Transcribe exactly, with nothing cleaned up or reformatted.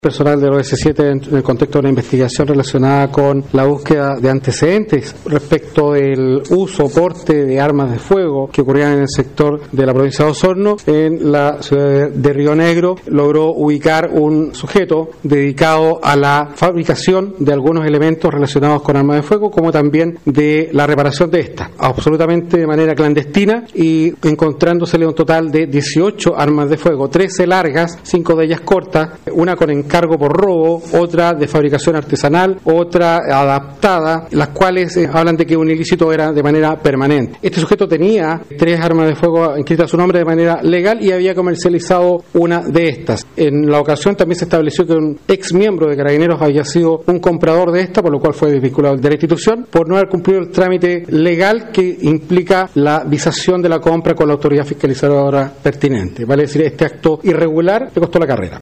Personal del O S siete en el contexto de una investigación relacionada con la búsqueda de antecedentes respecto del uso o porte de armas de fuego que ocurrían en el sector de la provincia de Osorno, en la ciudad de Río Negro, logró ubicar un sujeto dedicado a la fabricación de algunos elementos relacionados con armas de fuego, como también de la reparación de estas, absolutamente de manera clandestina, y encontrándosele un total de dieciocho armas de fuego, trece largas, cinco de ellas cortas, una con cargo por robo, otra de fabricación artesanal, otra adaptada, las cuales eh, hablan de que un ilícito era de manera permanente. Este sujeto tenía tres armas de fuego inscritas a su nombre de manera legal y había comercializado una de estas. En la ocasión también se estableció que un ex miembro de Carabineros había sido un comprador de esta, por lo cual fue desvinculado de la institución por no haber cumplido el trámite legal que implica la visación de la compra con la autoridad fiscalizadora pertinente. Vale decir, este acto irregular le costó la carrera.